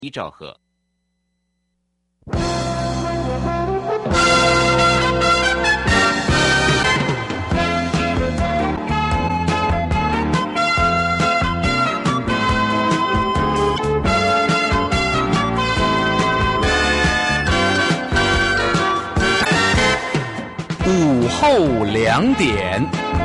1兆赫。午后2点。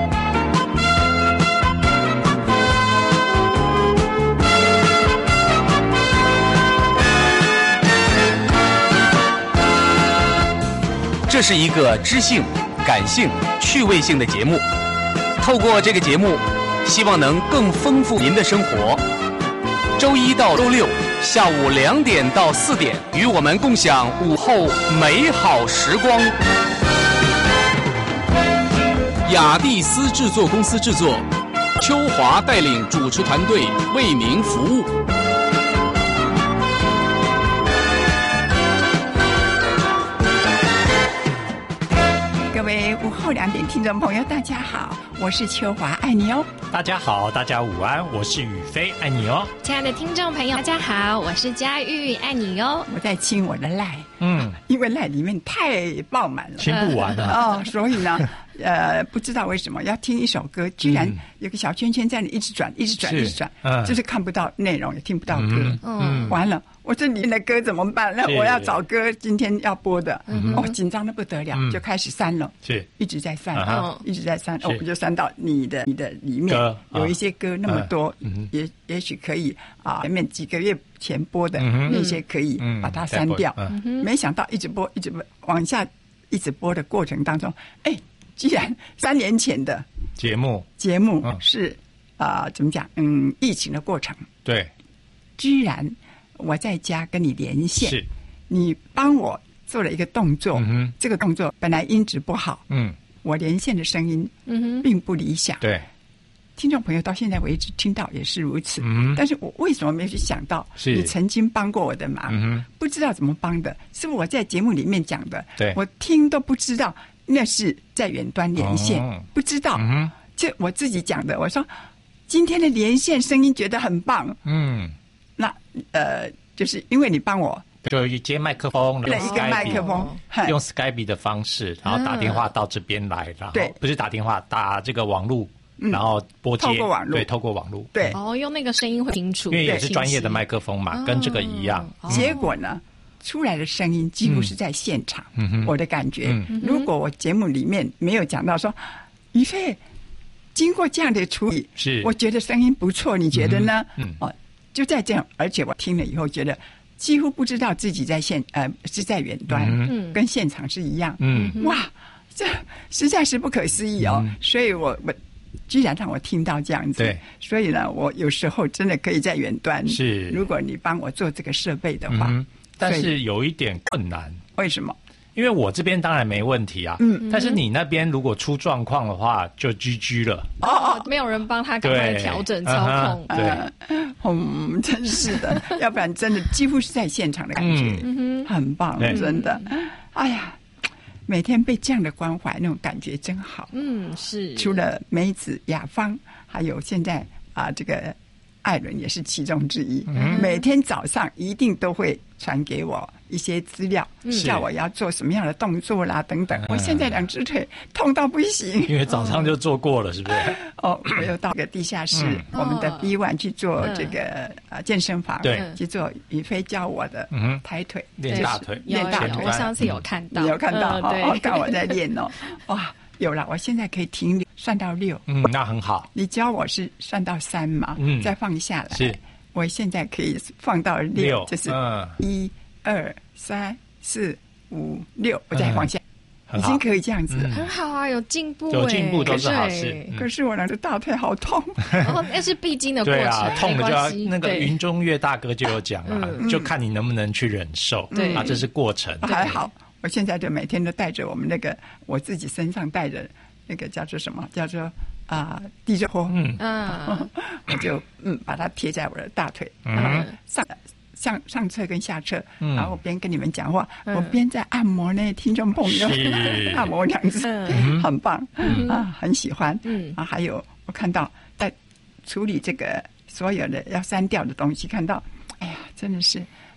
这是一个知性、感性、趣味性的节目。透过这个节目，希望能更丰富您的生活。周一到周六下午2点到4点，与我们共享午后美好时光。雅蒂斯制作公司制作，秋华带领主持团队为您服务。 各位午后2点听众朋友，大家好，我是秋华，爱你哦。 大家好，大家午安，我是宇飞，爱你哦。 亲爱的听众朋友，大家好，我是佳玉，爱你哟。 我在清我的赖，因为赖里面太爆满了， 清不完哦，所以呢，不知道为什么要听一首歌，居然有个小圈圈在那一直转，一直转，一直转，就是看不到内容，也听不到歌，完了。我这里面的歌怎么办？那我要找歌，今天要播的，紧张的不得了，就开始删了， 是一直在删，一直在删，我就删到你的里面有一些歌那么多，也许可以前面几个月前播的那些可以把它删掉。没想到一直播，一直往下一直播的过程当中，居然3年前的节目是怎么讲？疫情的过程， 对， 居然。我在家跟你连线， 是你帮我做了一个动作，这个动作本来音质不好，我连线的声音并不理想， 对， 听众朋友到现在为止听到也是如此，但是我为什么没有去想到你曾经帮过我的忙，不知道怎么帮的，是我在节目里面讲的， 对， 我听都不知道那是在远端连线，不知道，这我自己讲的，我说今天的连线声音觉得很棒，那就是因为你帮我就接麦克风， 了一个麦克风， 用 Skype 的方式，然后打电话到这边来，然后不是打电话，打这个网路，然后拨接， 透过网路， 对，透过网路， 对， 用那个声音会清楚， 因为也是专业的麦克风嘛，跟这个一样。 结果呢，出来的声音几乎是在现场，我的感觉，如果我节目里面没有讲到说，于飞经过这样的处理， 是我觉得声音不错，你觉得呢？就在这样，而且我听了以后觉得几乎不知道自己在是在远端，跟现场是一样，哇，这实在是不可思议哦！所以我居然让我听到这样子， 对， 所以呢，我有时候真的可以在远端， 是， 如果你帮我做这个设备的话， 但是有一点困难， 为什么？ 因为我这边当然没问题啊，但是你那边如果出状况的话，就 GG 了。 没有人帮他赶快调整操控。 对，真是的，要不然真的几乎是在现场的感觉，很棒，真的。哎呀，每天被这样的关怀，那种感觉真好。 是。 除了梅子、雅芳，还有现在这个艾伦也是其中之一。每天早上一定都会传给我一些资料，叫我要做什么样的动作啦等等。我现在2只腿痛到不行， 因为早上就做过了，是不是？ 我又到个地下室，我们的 B1 去做这个健身房， 对， 去做宇飞教我的抬腿、 练大腿、 练大腿。我上次有看到， 你有看到？看我在练哦，哇！有了，我现在可以停算到6， 那很好。 你教我是算到3嘛，再放下来。 是， 我现在可以放到6，就是1、2、3、4、5、6，我再放下，已经可以这样子， 很好啊，有进步， 有进步都是好事。 可是我两个大腿好痛， 那是必经的过程。 对啊，痛的就要那个云中岳大哥就有讲了，就看你能不能去忍受啊，这是过程。 还好。我现在就每天都带着我们那个我自己身上带着那个叫做什么，叫做地热锅，我就把它贴在我的大腿，上车跟下车，然后我边跟你们讲话，我边在按摩那听众朋友，按摩2次，很棒很喜欢。还有我看到在处理这个所有的要删掉的东西，看到，哎呀，真的是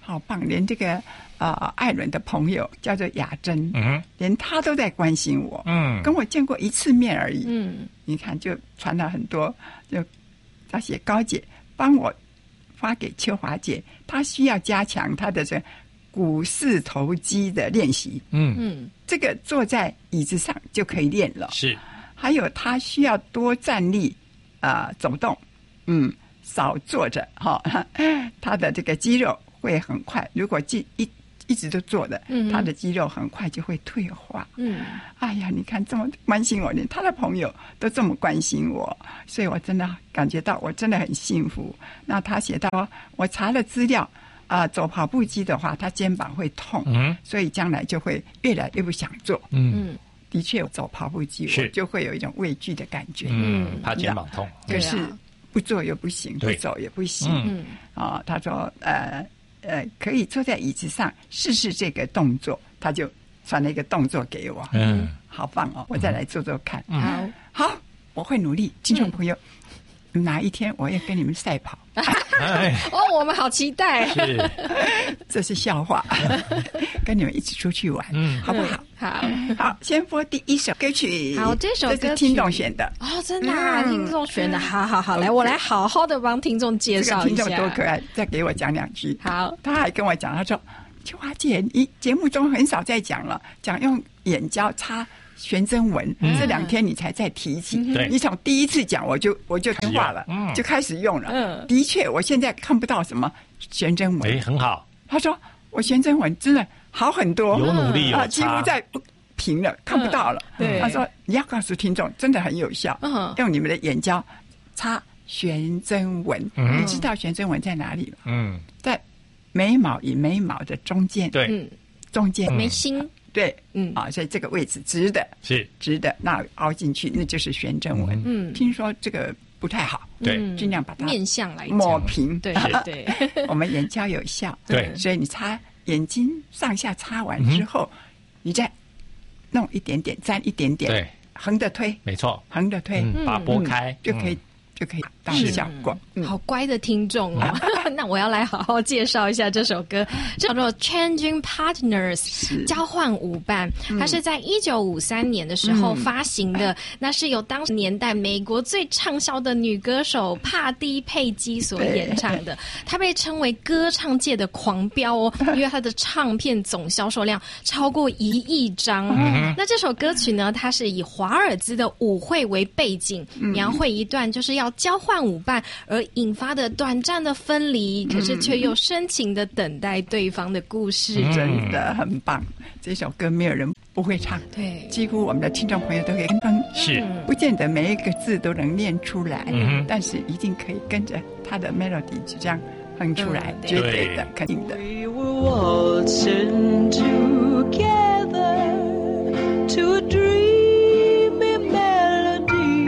好棒，连这个艾伦的朋友叫做雅珍，连他都在关心我，跟我见过一次面而已，你看就传了很多，就他写高姐帮我发给秋华姐，她需要加强她的这股四头肌的练习，这个坐在椅子上就可以练了， 是， 还有她需要多站立走动，少坐着哈，她的这个肌肉会很快，如果一直都坐的，她的肌肉很快就会退化。哎呀，你看这么关心我，连她的朋友都这么关心我，所以我真的感觉到我真的很幸福。那她写到，我查了资料走跑步机的话，她肩膀会痛，所以将来就会越来越不想做。的确，走跑步机我就会有一种畏惧的感觉， 怕肩膀痛。 可是不做又不行，不走也不行。他说可以坐在椅子上试试这个动作，他就传了一个动作给我。好棒哦！我再来做做看。好，我会努力。听众朋友，哪一天我要跟你们赛跑？ 我们好期待。 是， 这是笑话。跟你们一起出去玩，好不好？好，先播第一首歌曲。 好，这首歌是听众选的真的听众选的。好，来，我来好好的帮听众介绍一下。 听众多可爱，再给我讲两句。 好， 他还跟我讲，他说：“秋华姐，你节目中很少在讲了，讲用眼胶擦悬针纹，这2天你才再提起。你从第一次讲，我就听话了，就开始用了。的确，我现在看不到什么悬针纹， 很好。 他说我悬针纹真的好很多， 有努力有几乎在平了，看不到了。他说你要告诉听众，真的很有效，用你们的眼胶擦悬针纹。你知道悬针纹在哪里吗？在眉毛与眉毛的中间，中间眉心。 对，所以这个位置直的， 是直的，那凹进去那就是悬针纹。听说这个不太好，尽量把它面向来抹平。 对， 我们眼胶有效， 对， 所以你擦眼睛上下擦完之后，你再弄一点点，沾一点点， 对， 横的推， 没错， 横的推， 把它拨开就可以达到效果。 好乖的听众哦。那我要来好好介绍一下这首歌，叫做 Changing Partners 交换舞伴。它是在1953年的时候发行的，那是由当时年代美国最畅销的女歌手帕蒂佩姬所演唱的。她被称为歌唱界的狂飙哦，因为她的唱片总销售量超过1亿张。那这首歌曲呢，它是以华尔兹的舞会为背景，描绘一段就是要交换舞伴而引发的短暂的分离，可是却又深情的等待对方的故事。 真的很棒，这首歌没有人不会唱， 对， 几乎我们的听众朋友都可以哼， 是不见得每一个字都能念出来，但是一定可以跟着他的 melody 就这样哼出来，绝对的，肯定的。 We were waltzing together to a dreamy melody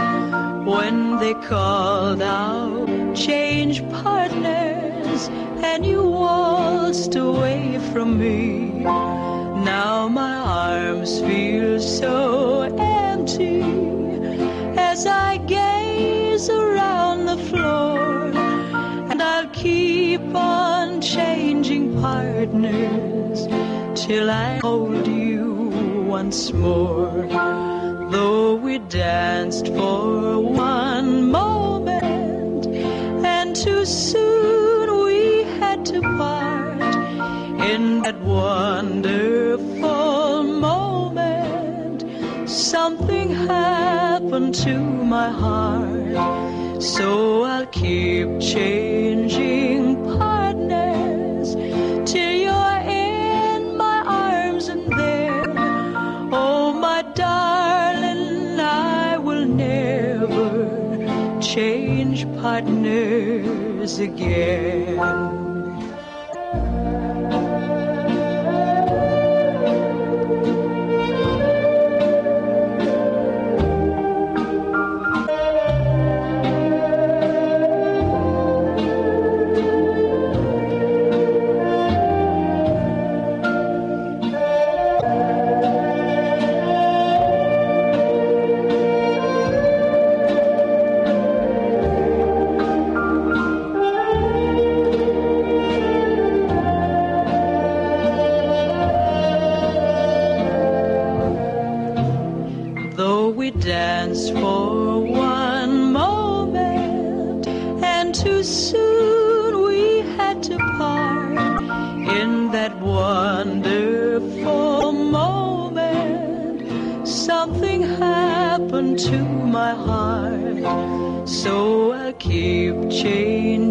when they called out change partners and you waltzed away from me. Now my arms feel so empty as I gaze around the floor, and I'll keep on changing partners till I hold you once more. Though we danced for one moment and too soon we had to part, in that wonderful moment something happened to my heart. So I'll keep changing partners till you're in my arms and there. Oh my darling, I will never change partners again.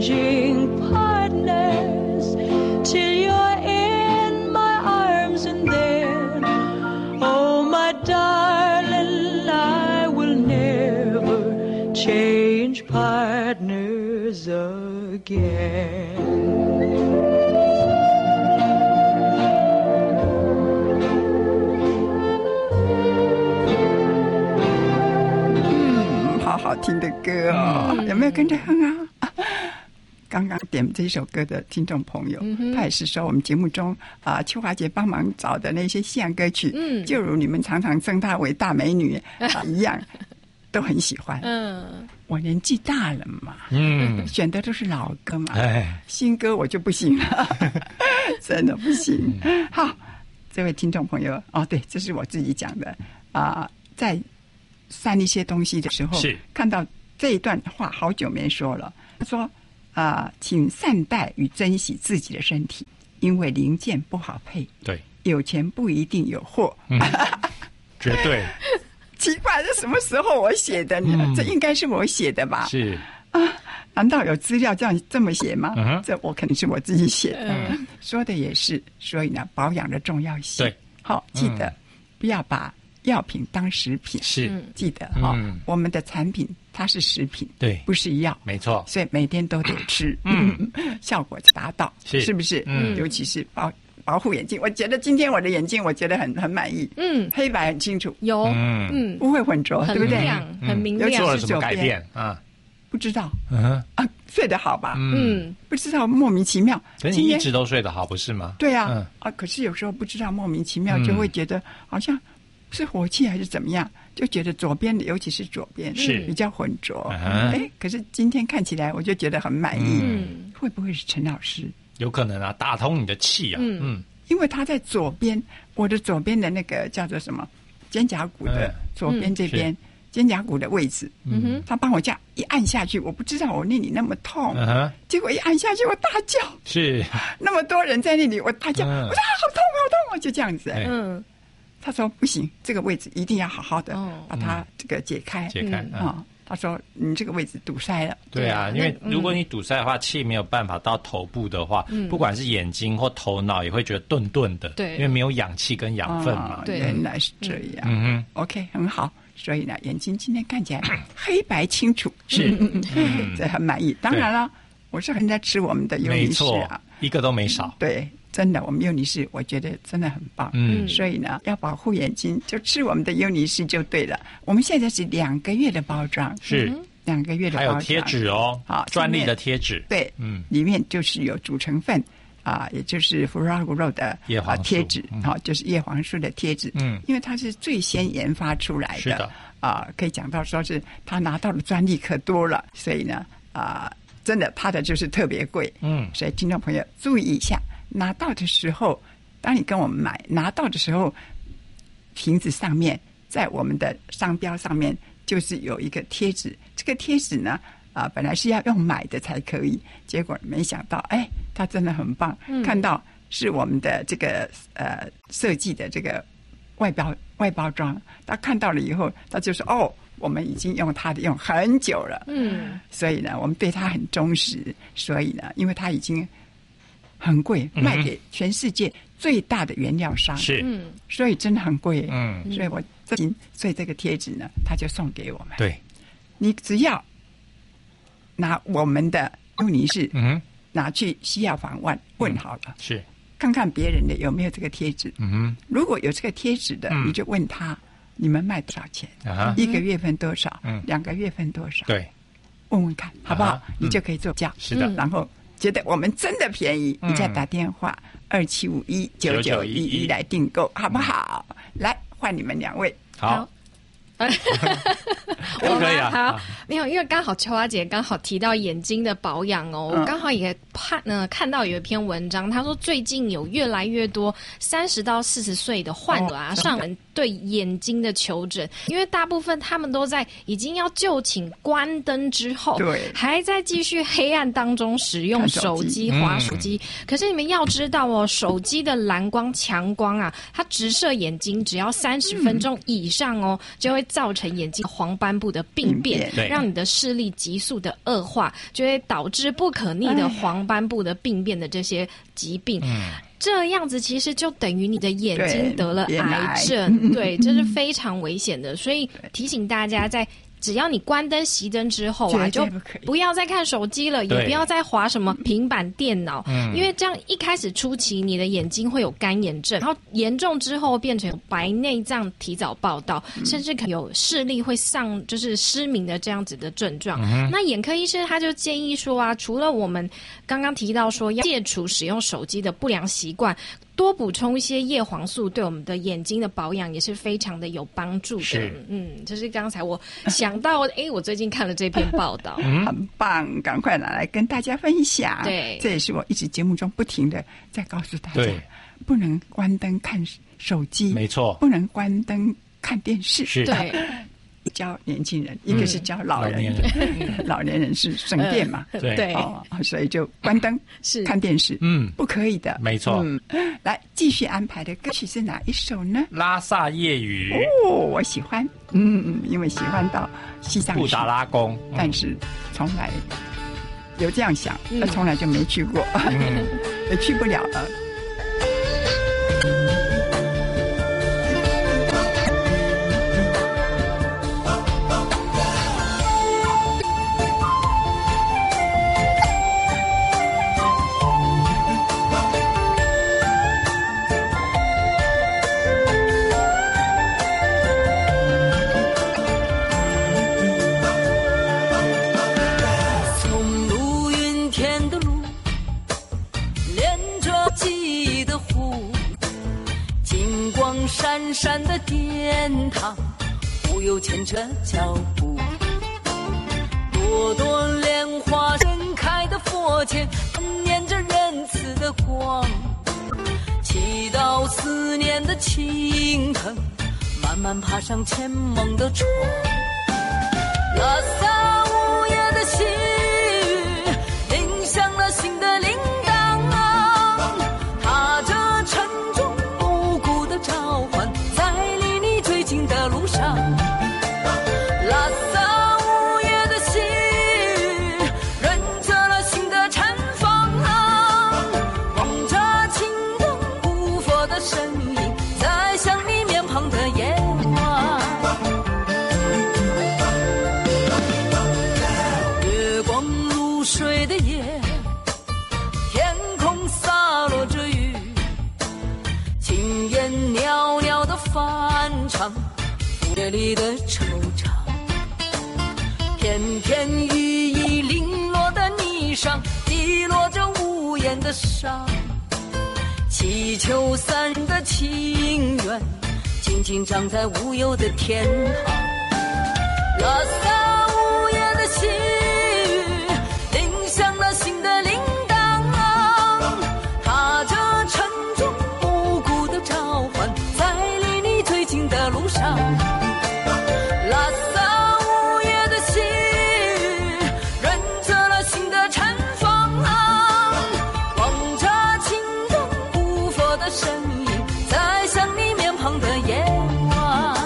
changing partners till you're in my arms, and then, oh my darling, I will never change partners again. 好听的歌哦，有没有跟着哼啊？刚刚点这首歌的听众朋友，他也是说我们节目中秋华姐帮忙找的那些西洋歌曲，就如你们常常称她为大美女一样，都很喜欢。我年纪大了嘛，选的都是老歌嘛，新歌我就不行了，真的不行。好，这位听众朋友，对，这是我自己讲的在散一些东西的时候，看到这一段话，好久没说了。他说请善待与珍惜自己的身体，因为零件不好配， 对， 有钱不一定有货。 绝对。 奇怪，这什么时候我写的呢？这应该是我写的吧？ 是难道有资料这么写吗？这我肯定是我自己写的。说的也是，所以呢，保养的重要性。 对， 好，记得不要把药品当食品， 是记得我们的产品它是食品， 对， 不是药， 没错， 所以每天都得吃，效果达到，是不是？尤其是保护眼睛，我觉得今天我的眼睛，我觉得很满意，黑白很清楚， 有， 不会混浊，对不对？ 很明亮。 做了什么改变啊？ 不知道，睡得好吧？不知道，莫名其妙。 可是你一直都睡得好，不是吗？ 对啊，可是有时候不知道，莫名其妙就会觉得好像是火气还是怎么样，就觉得左边的，尤其是左边是比较浑浊。可是今天看起来我就觉得很满意。会不会是陈老师？ 有可能啊，打通你的气啊。 因为他在左边，我的左边的那个叫做什么肩胛骨的左边这边。肩胛骨的位置，他帮我这样一按下去，我不知道我那里那么痛，结果一按下去我大叫， 是那么多人在那里，我大叫，我说好痛好痛，就这样子。他说不行，这个位置一定要好好的把它这个解开他说你这个位置堵塞了。 对啊，因为如果你堵塞的话，气没有办法到头部的话，不管是眼睛或头脑也会觉得顿顿的， 对， 因为没有氧气跟养分嘛。 原来是这样。OK， 很好。所以呢，眼睛今天看起来黑白清楚， 是， 这很满意。当然了，我是很在吃我们的优尼士啊， 一个都没少。 对，真的，我们优尼士我觉得真的很棒。所以呢，要保护眼睛，就吃我们的优尼士就对了。我们现在是2个月的包装， 是 2个月的包装， 还有贴纸哦，好，专利的贴纸。 对，里面就是有主成分。也就是福拉古肉的贴纸，就是叶黄素的贴纸。因为它是最先研发出来的， 是的可以讲到说是他拿到的专利可多了，所以呢，真的他的就是特别贵。所以听众朋友注意一下，拿到的时候，当你跟我们买，拿到的时候，瓶子上面在我们的商标上面就是有一个贴纸，这个贴纸呢。本来是要用买的才可以，结果没想到，它真的很棒。看到是我们的这个设计的这个外包装，他看到了以后，他就说我们已经用它的用很久了。所以呢，我们对它很忠实。所以呢，因为它已经很贵，卖给全世界最大的原料商， 是， 所以真的很贵。所以这个贴纸呢，他就送给我们。 对， 你只要拿我们的优尼士，拿去西药房问好了， 是看看别人的有没有这个贴纸。如果有这个贴纸的，你就问他你们卖多少钱，1个月份多少，2个月份多少， 对， 问问看好不好？你就可以做价。 是的， 然后觉得我们真的便宜，你再打电话27519911来订购，好不好？来换你们2位， 好。都可以啊。 好，没有，因为刚好秋华姐刚好提到眼睛的保养哦，我刚好也看到有一篇文章，他说最近有越来越多30到40岁的患者上门对眼睛的求诊，因为大部分他们都在已经要就寝关灯之后， 对， 还在继续黑暗当中使用手机滑手机。可是你们要知道哦，手机的蓝光强光啊，它直射眼睛只要30分钟以上哦，就会造成眼睛黄斑部的病变，让你的视力急速的恶化，就会导致不可逆的黄斑部的病变的这些疾病。这样子其实就等于你的眼睛得了癌症，对，这是非常危险的。所以提醒大家，只要你关灯熄灯之后啊，就不要再看手机了，也不要再滑什么平板电脑，因为这样一开始初期你的眼睛会有干眼症，然后严重之后变成有白内障提早报到，甚至可能有视力会就是失明的这样子的症状。那眼科医生他就建议说啊，除了我们刚刚提到说要戒除使用手机的不良习惯，多补充一些叶黄素，对我们的眼睛的保养也是非常的有帮助的。就是刚才我想到，我最近看了这篇报道， 很棒，赶快拿来跟大家分享。 对， 这也是我一直节目中不停的在告诉大家，不能关灯看手机， 没错， 不能关灯看电视， 是对。 教年轻人，一个是教老人，老年人是省电嘛， 对， 所以就关灯是看电视，不可以的， 没错。 来继续安排的歌曲是哪一首呢？ 拉萨夜雨我喜欢，因为喜欢到西藏布达拉宫， 但是从来有这样想，从来就没去过，也去不了了。 闪闪的殿堂，不由牵着脚步。朵朵莲花盛开的佛前，念着仁慈的光。祈祷思念的青藤，慢慢爬上前梦的窗。拉萨午夜的细雨，铃响了心的铃铛，踏着沉重无辜的召唤，在离你最近的路上。拉萨午夜的细雨，润泽了心的绽放，望着青灯古佛的身影，在想你面庞的夜晚。月光如水的夜，天空洒落着雨，轻烟袅袅的翻唱夜里的惆怅。片片羽翼零落的霓裳，滴落着无言的伤。祈求三人的情缘，静静长在无忧的天堂。拉萨午夜的细雨，铃响了心的铃铛，踏着沉重无辜的召唤，在离你最近的路上。拉萨午夜的细雨，润泽了心的绽放，望着青灯古佛的身影，在想你面庞的夜晚。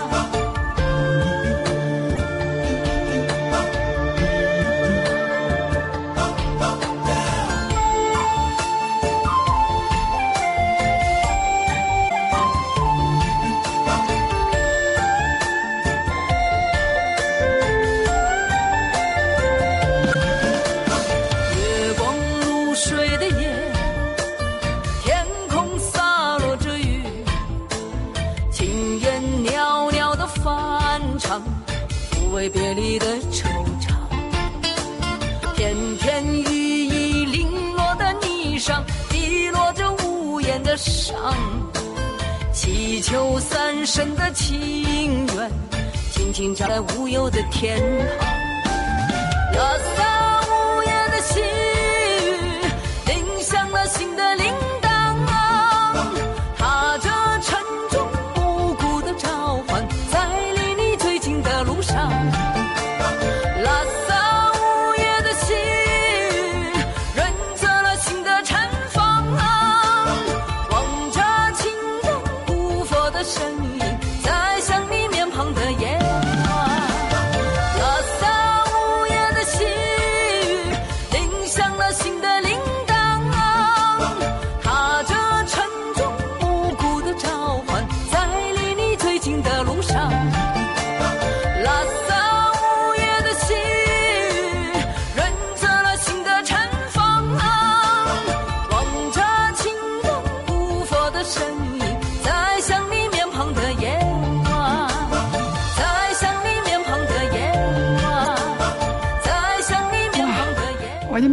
月光如水的夜，天空洒落着雨，轻烟袅袅的翻唱，抚慰别离的惆怅。片片羽翼零落的霓裳，滴落着无言的伤。祈求三生的情缘，静静长在无忧的天堂。拉萨午夜的细雨，铃响了心的铃铛，踏着沉重无辜的召唤，在离你最近的路上。拉萨午夜的细雨，润泽了心的绽放，望着青灯古佛的身影，在想你面庞的夜晚。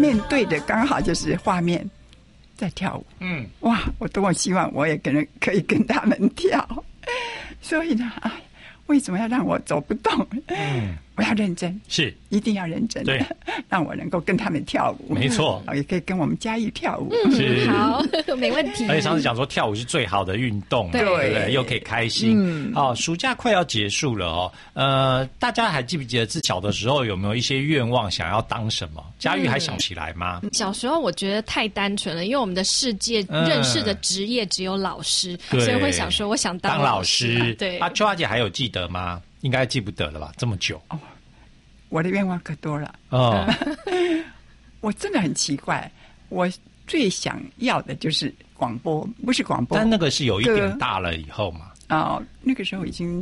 面对的刚好就是画面在跳舞。哇，我多么希望我也可以跟他们跳。所以呢，为什么要让我走不动？我要认真， 是一定要认真， 对， 让我能够跟他们跳舞， 没错， 也可以跟我们嘉义跳舞， 是好，没问题。 而且上次讲说跳舞是最好的运动，对不对？又可以开心。暑假快要结束了大家还记不记得自小的时候有没有一些愿望想要当什么？嘉玉还想起来吗？ 小时候我觉得太单纯了，因为我们的世界认识的职业只有老师，所以会想说我想当老师。 对秋华姐还有记得吗？应该记不得了吧？这么久我的愿望可多了我真的很奇怪，我最想要的就是广播，不是广播， 但那个是有一点大了以后嘛。 那个时候已经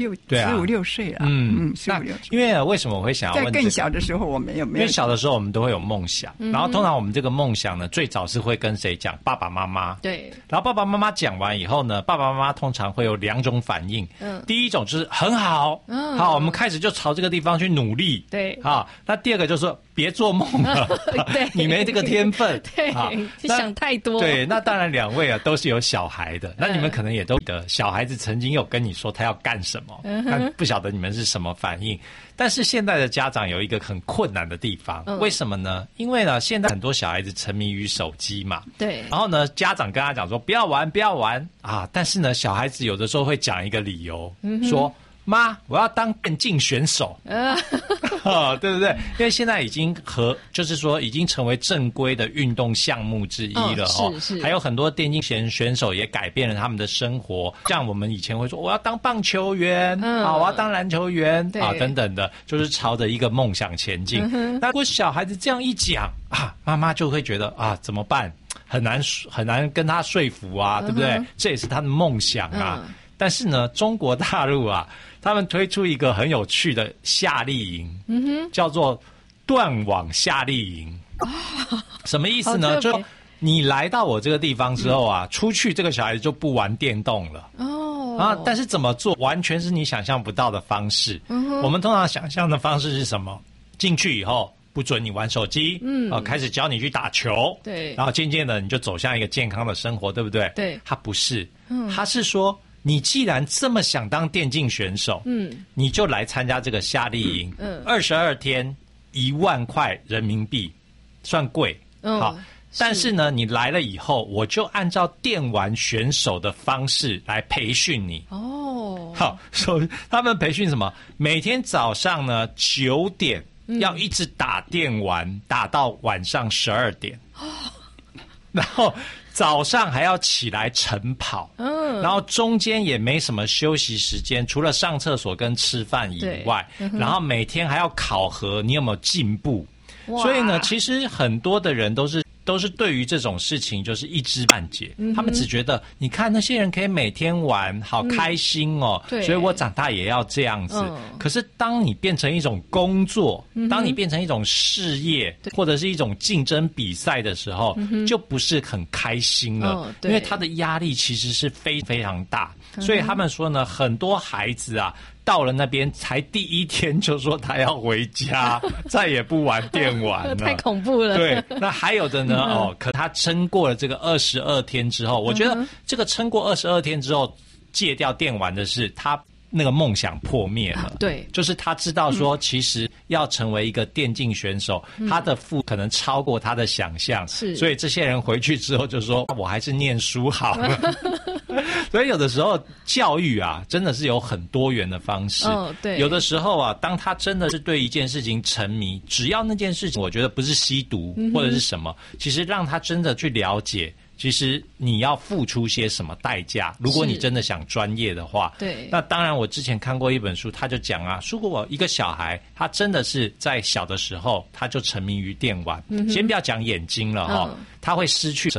15、16岁了。15、16岁。 因为为什么我会想要问？ 在更小的时候我没有。因为小的时候我们都会有梦想，然后通常我们这个梦想呢，最早是会跟谁讲？爸爸妈妈。 对。 然后爸爸妈妈讲完以后呢，爸爸妈妈通常会有2种反应。第一种就是很好，好，我们开始就朝这个地方去努力。 对。 好，那第二个就是说别做梦了， 对， 你没这个天分。 对，想太多。 对，那当然2位都是有小孩的，那你们可能也都的小孩子曾经有跟你说他要干什么，但不晓得你们是什么反应。但是现在的家长有一个很困难的地方，为什么呢？因为呢，现在很多小孩子沉迷于手机嘛， 对。 然后呢，家长跟他讲说不要玩，不要玩啊！但是呢，小孩子有的时候会讲一个理由，说妈，我要当电竞选手，对不对？因为现在已经就是说已经成为正规的运动项目之一了是。 还有很多电竞选手也改变了他们的生活，像我们以前会说我要当棒球员，我要当篮球员等等的，就是朝着一个梦想前进。那如果小孩子这样一讲妈妈就会觉得怎么办？很难跟他说服对不对？这也是他的梦想但是呢，中国大陆他们推出一个很有趣的夏令营，叫做断网夏令营。什么意思呢？就你来到我这个地方之后出去这个小孩子就不玩电动了。但是怎么做，完全是你想象不到的方式。我们通常想象的方式是什么？进去以后不准你玩手机，开始教你去打球， 对， 然后渐渐的你就走向一个健康的生活，对不对？ 对， 他不是，他是说，你既然这么想当电竞选手，你就来参加这个夏令营，22天1万块人民币，算贵，好，但是呢，你来了以后，我就按照电玩选手的方式来培训你。好，所以他们培训什么？每天早上呢9点要一直打电玩，打到晚上12点，然后早上还要起来晨跑，然后中间也没什么休息时间，除了上厕所跟吃饭以外，然后每天还要考核你有没有进步。所以呢，其实很多的人都是对于这种事情就是一知半解，他们只觉得你看那些人可以每天玩，好开心哦，所以我长大也要这样子。可是当你变成一种工作，当你变成一种事业，或者是一种竞争比赛的时候，就不是很开心了，因为他的压力其实是非常大。所以他们说呢，很多孩子到了那边才第1天就说他要回家，再也不玩电玩了， 太恐怖了。 对，那还有的呢，可他撑过了这个22天之后，我觉得这个撑过22天之后戒掉电玩的是他那个梦想破灭了。 对， 就是他知道说，其实要成为一个电竞选手，他的可能超过他的想象，所以这些人回去之后就说，我还是念书好了。所以有的时候教育真的是有很多元的方式。 对， 有的时候当他真的是对一件事情沉迷，只要那件事情我觉得不是吸毒或者是什么，其实让他真的去了解，其实你要付出些什么代价，如果你真的想专业的话。 对， 那当然我之前看过一本书，他就讲如果一个小孩他真的是在小的时候他就沉迷于电玩，先不要讲眼睛了他会失去什么？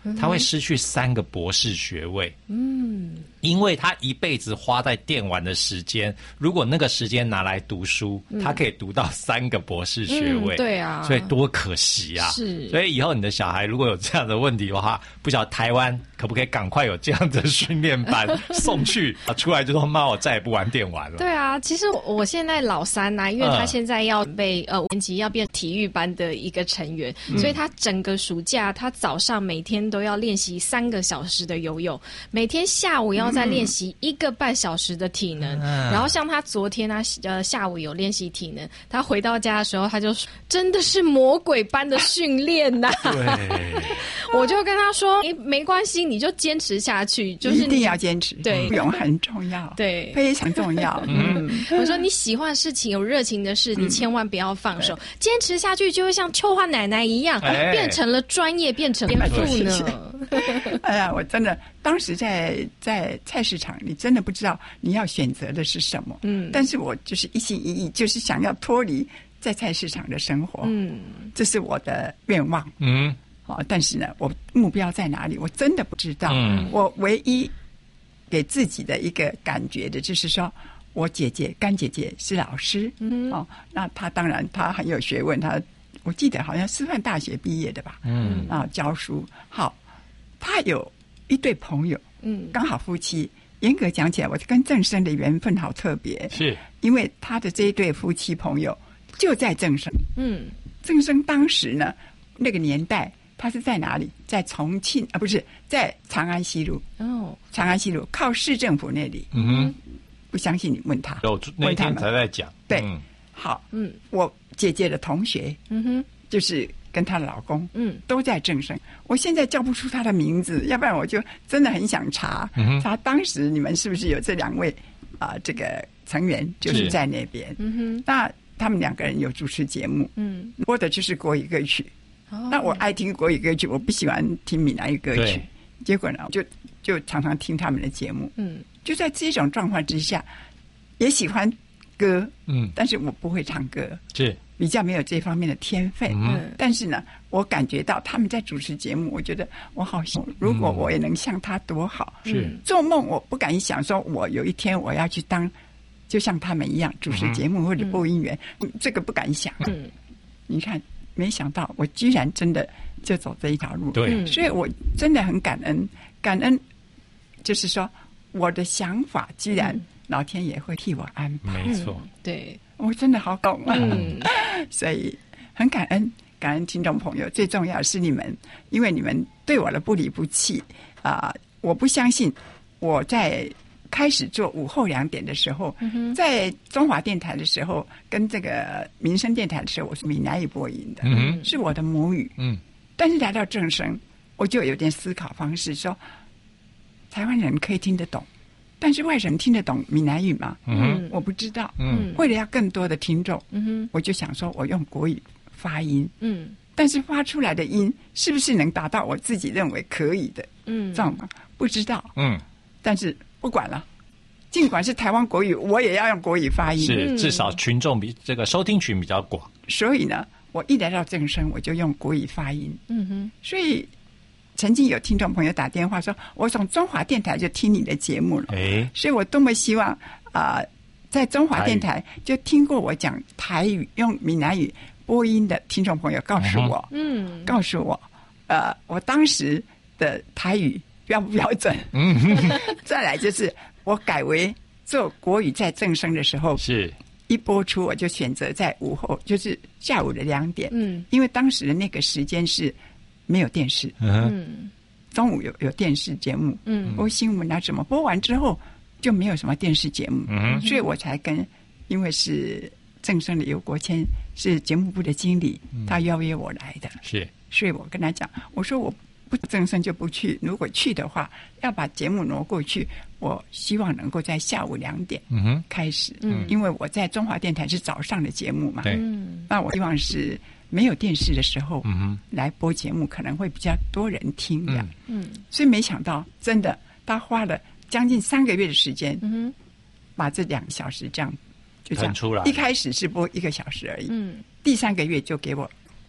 他会失去3个博士学位。因为他一辈子花在电玩的时间，如果那个时间拿来读书，他可以读到3个博士学位。 对啊， 所以多可惜啊！ 是， 所以以后你的小孩如果有这样的问题的话，不晓得台湾可不可以赶快有这样的训练班送去出来就说妈，我再也不玩电玩了。 对啊，其实我现在老三因为他现在要被5年级要变体育班的一个成员，所以他整个暑假他早上每天都要练习3个小时的游泳，每天下午要再练习1个半小时的体能。然后像他昨天下午有练习体能，他回到家的时候他就说真的是魔鬼般的训练呐。 对， 我就跟他说没关系，你就坚持下去，就是一定要坚持， 对， 游泳很重要， 对， 非常重要。 我说你喜欢的事情，有热情的事，你千万不要放手，坚持下去就会像秋花奶奶一样，变成了专业，变成天赋呢。 哎呀，我真的当时在菜市场，你真的不知道你要选择的是什么。但是我就是一心一意，就是想要脱离在菜市场的生活。这是我的愿望。但是呢，我目标在哪里，我真的不知道。我唯一给自己的一个感觉的就是说，我干姐姐是老师。那她当然她很有学问，我记得好像师范大学毕业的吧。教书好。他有一对朋友，刚好夫妻。严格讲起来，我跟正生的缘分好特别， 是因为他的这一对夫妻朋友就在正生。正生当时呢，那个年代他是在哪里？在重庆不是在长安西路。长安西路靠市政府那里。不相信你问他， 那天才在讲。 对，好，我姐姐的同学，就是跟她的老公，都在正生。我现在叫不出他的名字，要不然我就真的很想查，查当时你们是不是有这2位这个成员，就是在那边。那他们2个人有主持节目，播的就是国语歌曲。那我爱听国语歌曲，我不喜欢听闽南语歌曲。结果呢，就常常听他们的节目。就在这种状况之下，也喜欢歌，但是我不会唱歌， 是比较没有这方面的天分。但是呢，我感觉到他们在主持节目，我觉得我好想，如果我也能像他多好。做梦我不敢想说我有一天我要去当就像他们一样主持节目或者播音员，这个不敢想。你看，没想到我居然真的就走这一条路。 对， 所以我真的很感恩，就是说我的想法居然老天爷会替我安排。 没错， 对， 我真的好感恩。所以很感恩听众朋友，最重要的是你们，因为你们对我的不离不弃。我不相信我在开始做午后2点的时候，在中华电台的时候跟这个民生电台的时候，我是闽南语播音的，是我的母语。但是来到正声，我就有点思考方式，说台湾人可以听得懂，但是外省人听得懂闽南语吗？我不知道。为了要更多的听众，我就想说我用国语发音。但是发出来的音是不是能达到我自己认为可以的状况，不知道。但是不管了，尽管是台湾国语，我也要用国语发音。 是，至少群众比这个收听群比较广。 所以呢，我一来到正声，我就用国语发音。所以曾经有听众朋友打电话说，我从中华电台就听你的节目了。所以我多么希望在中华电台就听过我讲台语用闽南语播音的听众朋友告诉我，告诉我，我当时的台语标不标准？再来就是我改为做国语在正声的时候， 是一播出我就选择在午后，就是下午的2点。因为当时的那个时间是没有电视。中午有电视节目，播新闻啊什么，播完之后就没有什么电视节目。所以我才因为是正声的游国谦是节目部的经理，他邀约我来的。 是， 所以我跟他讲，我说我不正声就不去，如果去的话，要把节目挪过去。我希望能够在下午2点开始，因为我在中华电台是早上的节目嘛。 对， 那我希望是没有电视的时候，来播节目，可能会比较多人听的。所以没想到，真的，他花了将近3个月的时间，把这2小时这样就这样出来。 一开始是播1个小时而已，第3个月就给我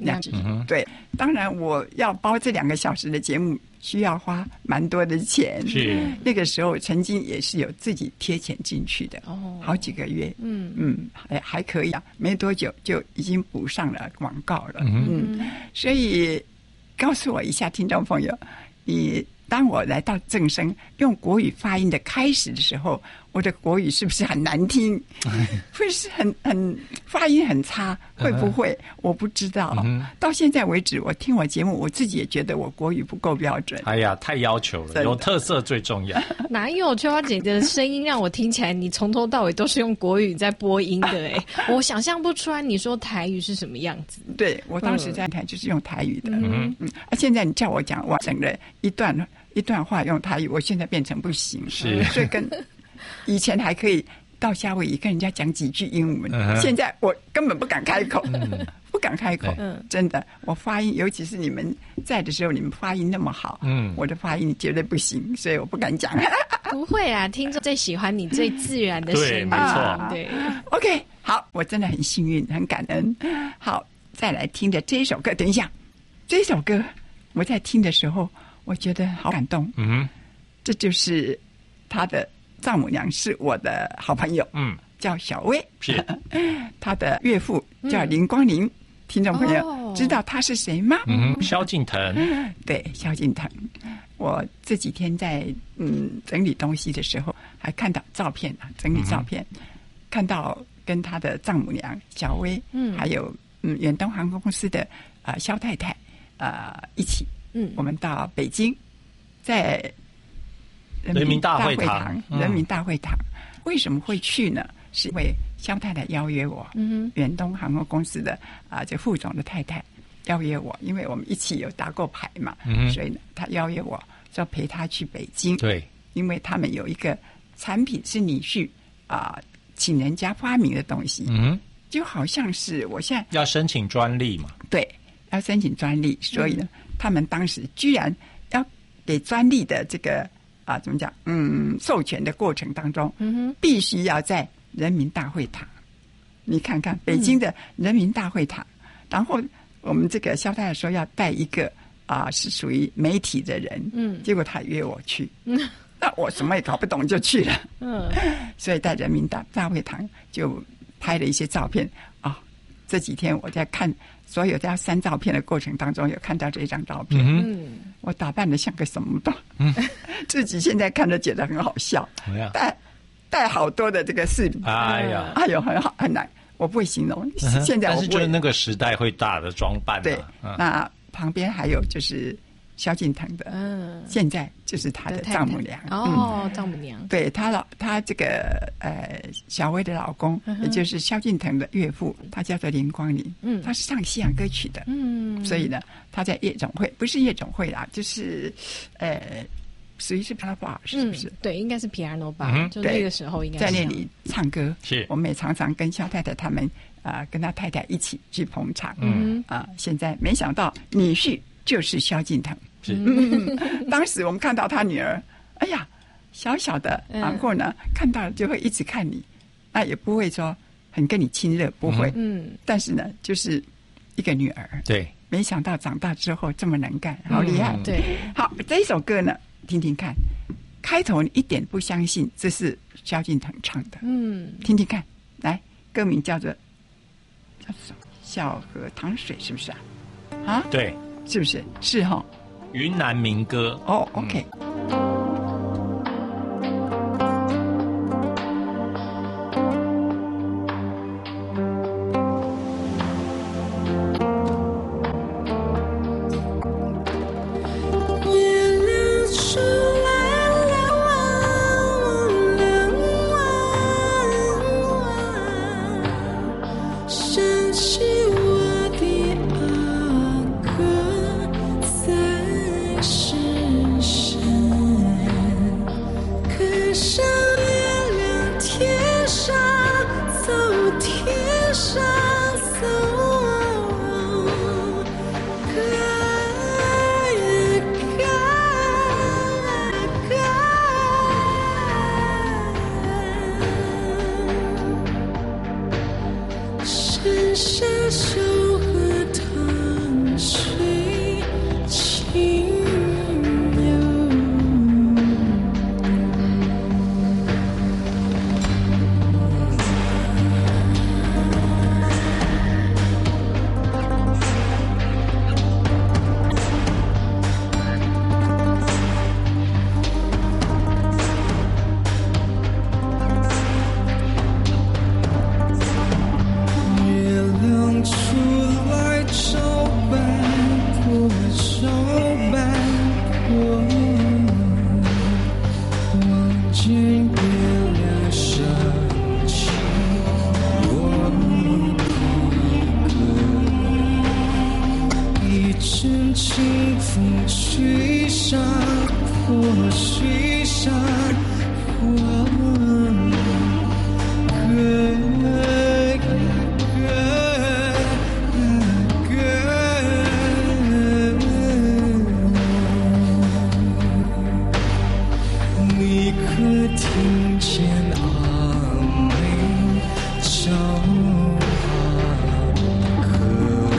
对，当然我要包这2个小时的节目，需要花蛮多的钱。 是那个时候曾经也是有自己贴钱进去的，好几个月，还可以啊，没多久就已经补上了广告了。所以告诉我一下，听众朋友，当我来到正声用国语发音的开始的时候，我的国语是不是很难听？会是很发音很差？会不会？我不知道。到现在为止，我听我节目，我自己也觉得我国语不够标准。 哎呀，太要求了，有特色最重要。 哪有秋花姐姐的声音让我听起来，你从头到尾都是用国语在播音的我想象不出来你说台语是什么样子。 对，我当时在台就是用台语的。现在你叫我讲完整的一段话用台语，我现在变成不行。 是， 所以跟以前还可以到夏威夷跟人家讲几句英文，现在我根本不敢开口，不敢开口。真的，我发音，尤其是你们在的时候，你们发音那么好，我的发音绝对不行，所以我不敢讲。 不会啊，听众最喜欢你最自然的声音。 对，没错。 对 ，OK， 好，我真的很幸运，很感恩。好，再来听着这一首歌。等一下，这首歌我在听的时候，我觉得好感动。这就是他的丈母娘是我的好朋友，叫小薇， 是他的岳父叫林光林。听众朋友知道他是谁吗？ 萧敬腾。 对，萧敬腾。我这几天在整理东西的时候，还看到照片啊，整理照片，看到跟他的丈母娘小薇，还有远东航空公司的萧太太一起，我们到北京，在人民大会堂， 人民大会堂。为什么会去呢？是因为萧太太邀约我，远东航空公司的这副总的太太邀约我，因为我们一起有打过牌嘛，所以呢，他邀约我说陪他去北京。 对， 因为他们有一个产品是女婿请人家发明的东西，就好像是我现在要申请专利嘛， 对，要申请专利，所以呢，他们当时居然要给专利的这个怎么讲？授权的过程当中，必须要在人民大会堂。你看看北京的人民大会堂，然后我们这个萧太太说要带一个是属于媒体的人，结果他约我去，那我什么也搞不懂就去了，所以在人民大会堂就拍了一些照片这几天我在看所有在删照片的过程当中，有看到这张照片，我打扮得像个什么吧，自己现在看着觉得很好笑，带好多的这个饰品，哎呦，很好，很难，我不会形容。现在我不会， 但是就是那个时代会大的装扮。 对，那旁边还有就是萧敬腾的，现在就是他的丈母娘。 丈母娘。对， 他这个小薇的老公，也就是萧敬腾的岳父，他叫做林光林，他是唱西洋歌曲的，所以呢，他在夜总会，不是夜总会啦，就是属于是 piano bar， 是不是？ 对，应该是 piano bar，就那个时候应该在那里唱歌。 是， 我们也常常跟萧太太他们跟他太太一起去捧场。现在没想到女婿就是萧敬腾。 是， 当时我们看到他女儿，哎呀，小小的，然后呢，看到就会一直看你，那也不会说很跟你亲热，不会。但是呢，就是一个女儿。 对， 没想到长大之后这么能干，好厉害。 对， 好，这一首歌呢，听听看，开头你一点不相信这是萧敬腾唱的，听听看，来，歌名叫做小河淌水，是不是啊？ 对， 是不是？是哈。 云南民歌。 OK。 世见月亮升起，我一阵清风吹上破碎山花。听见阿妹唱阿歌，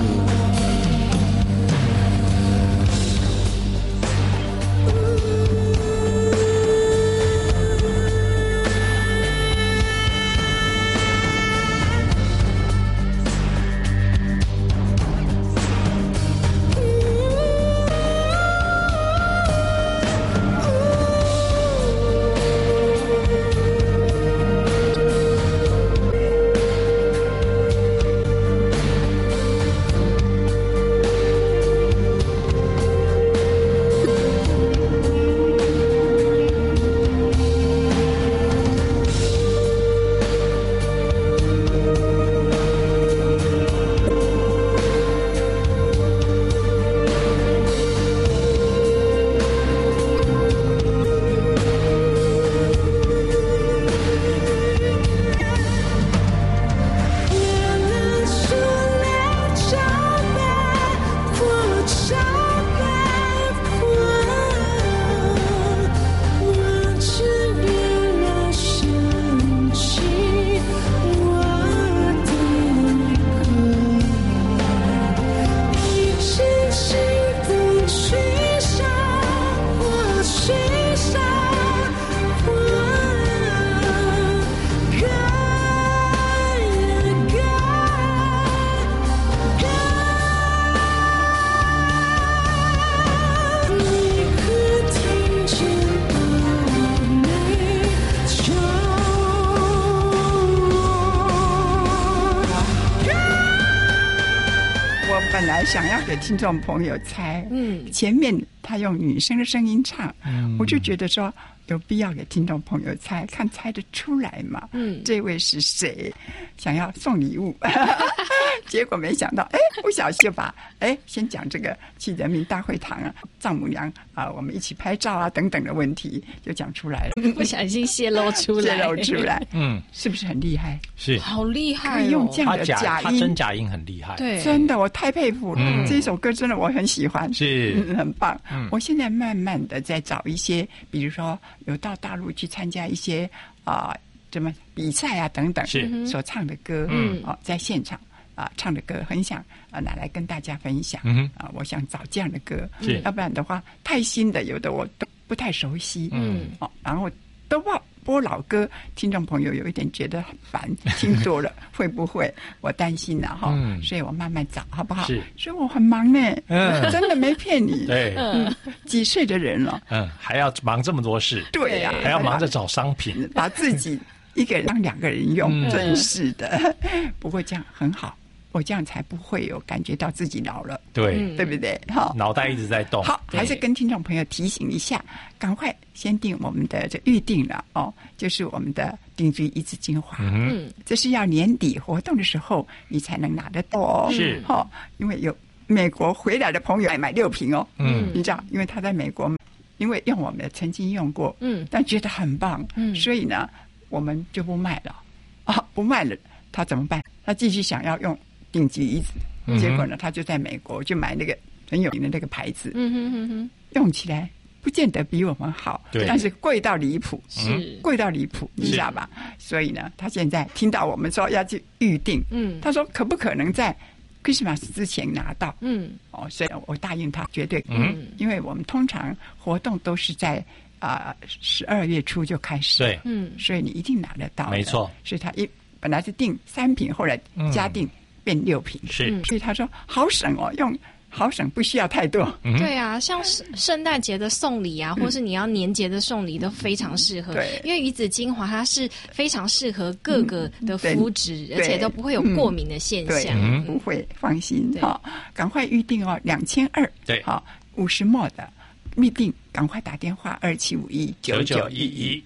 想要给听众朋友猜，前面他用女生的声音唱，我就觉得说有必要给听众朋友猜，看猜得出来嘛。这位是谁？想要送礼物，结果没想到，不小心就把先讲这个去人民大会堂啊，丈母娘啊，我们一起拍照啊等等的问题就讲出来了， 不小心泄露出来， 是不是很厉害？ 是， 好厉害可以用这样的假音， 他真假音很厉害， 对， 真的我太佩服了。这首歌真的我很喜欢， 是， 很棒。我现在慢慢的在找一些，比如说有到大陆去参加一些什么比赛啊等等，所唱的歌，在现场唱的歌，很想拿来跟大家分享。我想找这样的歌，要不然的话太新的有的我都不太熟悉。然后都播老歌，听众朋友有一点觉得烦，听多了会不会？我担心了哈，所以我慢慢找，好不好？ 是， 所以我很忙呢，真的没骗你。 对， 几岁的人了， 还要忙这么多事， 对呀， 还要忙着找商品， 把自己一个人当两个人用，真是的。不过这样很好。我这样才不会有感觉到自己老了， 对， 对不对？好， 脑袋一直在动。 好，还是跟听众朋友提醒一下，赶快先订我们的这预定了哦，就是我们的定居一次精华，这是要年底活动的时候你才能拿得到哦， 是因为有美国回来的朋友买6瓶哦，你知道，因为他在美国，因为用我们的曾经用过，但觉得很棒，所以呢，我们就不卖了不卖了，他怎么办？他继续想要用顶级椅子，结果呢，他就在美国就买那个很有名的那个牌子，用起来不见得比我们好，但是贵到离谱，贵到离谱，你知道吧？所以呢，他现在听到我们说要去预定，他说可不可能在 Christmas 之前拿到？所以我答应他，绝对，因为我们通常活动都是在12月初就开始， 对， 所以你一定拿得到， 没错。 所以他本来是订3瓶，后来加订变6瓶， 是， 所以他说好省哦，用好省，不需要太多。 对啊，像圣诞节的送礼啊，或是你要年节的送礼都非常适合。 对， 因为鱼子精华它是非常适合各个的肤质，而且都不会有过敏的现象。 不会，放心哈，赶快预定哦，2200， 对， 好，50ml的。 必定赶快打电话27519911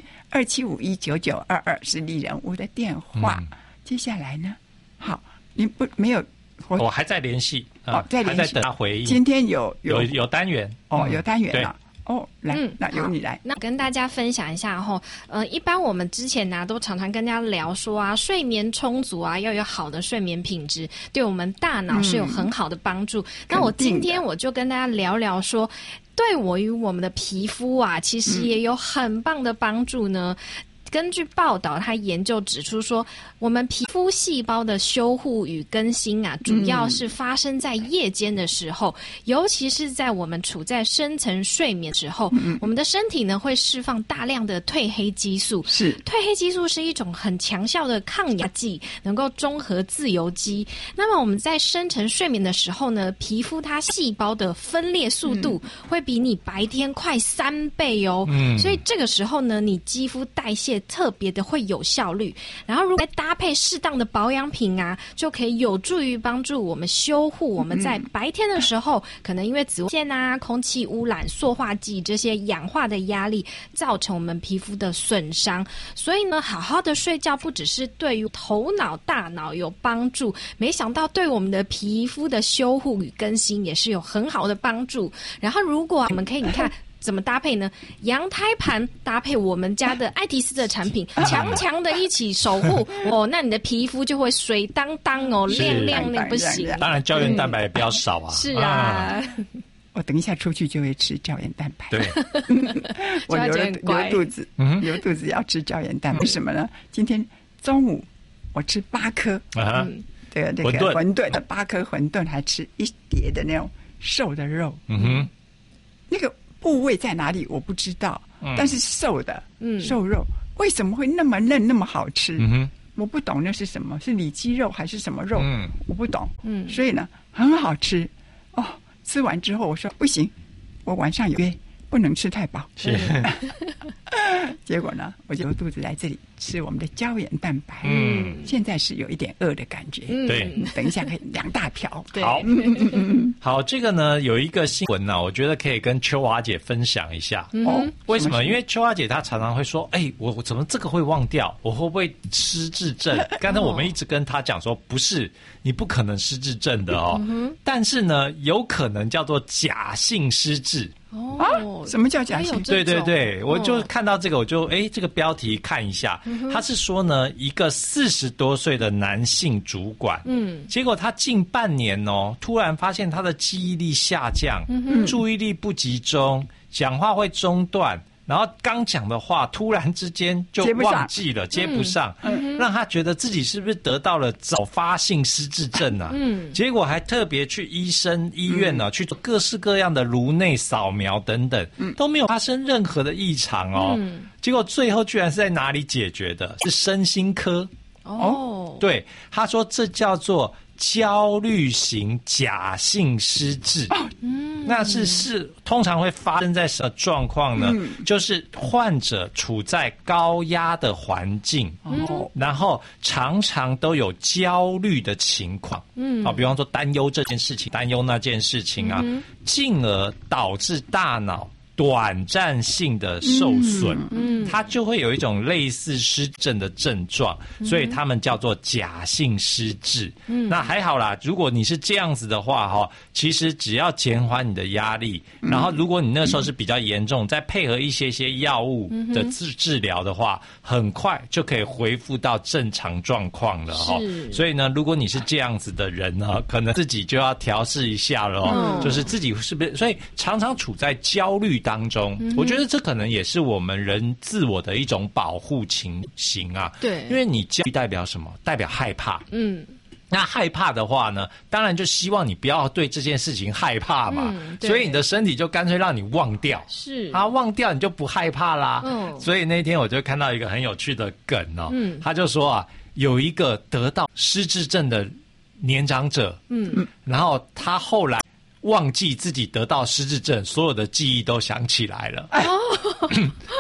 27519922是丽人屋的电话。接下来呢？好，你没有。 我还在联系在联系， 还在等他回应。 今天有单元有单元了。来，那由你来。 那跟大家分享一下一般我们之前呢都常常跟大家聊说啊，睡眠充足啊，要有好的睡眠品质，对我们大脑是有很好的帮助。那我今天我就跟大家聊聊说，对我与我们的皮肤啊，其实也有很棒的帮助呢。根据报道，他研究指出说，我们皮肤细胞的修护与更新啊，主要是发生在夜间的时候，尤其是在我们处在深层睡眠的时候，我们的身体呢会释放大量的褪黑激素。 是， 褪黑激素是一种很强效的抗氧剂，能够中和自由基。那么我们在深层睡眠的时候呢，皮肤它细胞的分裂速度会比你白天快3倍哦。所以这个时候呢，你肌肤代谢特别的会有效率，然后如果再搭配适当的保养品啊，就可以有助于帮助我们修护我们在白天的时候可能因为紫外线啊、空气污染、塑化剂这些氧化的压力造成我们皮肤的损伤。所以呢，好好的睡觉不只是对于头脑大脑有帮助，没想到对我们的皮肤的修护与更新也是有很好的帮助。然后如果我们可以你看怎么搭配呢？羊胎盘搭配我们家的爱迪斯的产品，强强的一起守护那你的皮肤就会水当当亮亮的不行。 当然胶原蛋白也不要少啊。 是啊。 我等一下出去就会吃胶原蛋白。 对， 我留肚子，留肚子要吃胶原蛋白。为什么呢？今天中午我吃8颗这个馄饨的8颗馄饨，还吃1碟的那种瘦的肉。那个部位在哪里我不知道，但是瘦的瘦肉为什么会那么嫩那么好吃？我不懂那是什么，是里脊肉还是什么肉？我不懂。所以呢很好吃吃完之后我说不行，我晚上有约，不能吃太饱。 是结果呢我就肚子来这里吃我们的胶原蛋白。现在是有一点饿的感觉。 对， 等一下可以2大瓢。 好，这个呢有一个新闻呢，我觉得可以跟秋华姐分享一下。为什么？因为秋华姐她常常会说，我怎么这个会忘掉？我会不会失智症？刚才我们一直跟她讲说，不是，你不可能失智症的但是呢，有可能叫做假性失智。 什么叫假性？ 对，我就看到这个，我就这个标题看一下，他是说呢，一个40多岁的男性主管，结果他近半年突然发现他的记忆力下降，注意力不集中，讲话会中断。然后刚讲的话突然之间就忘记了，接不上，让他觉得自己是不是得到了早发性失智症啊？结果还特别去医院呢，去做各式各样的颅内扫描等等，都没有发生任何的异常结果最后居然是在哪里解决的？是身心科。对，他说这叫做焦虑型假性失智。那是通常会发生在什么状况呢？就是患者处在高压的环境，然后常常都有焦虑的情况，比方说担忧这件事情，担忧那件事情啊，进而导致大脑短暂性的受损，它就会有一种类似失症的症状，所以他们叫做假性失智。那还好啦，如果你是这样子的话其实只要减缓你的压力，然后如果你那时候是比较严重，再配合一些药物的治疗的话，很快就可以恢复到正常状况了所以呢，如果你是这样子的人呢，可能自己就要调试一下了就是自己是不是，所以常常处在焦虑当中，我觉得这可能也是我们人自我的一种保护情形啊。 对， 因为你焦虑代表什么？代表害怕。那害怕的话呢，当然就希望你不要对这件事情害怕嘛。所以你的身体就干脆让你忘掉。 是啊，忘掉你就不害怕啦。所以那天我就看到一个很有趣的梗他就说啊，有一个得到失智症的年长者，然后他后来忘记自己得到失智症，所有的记忆都想起来了。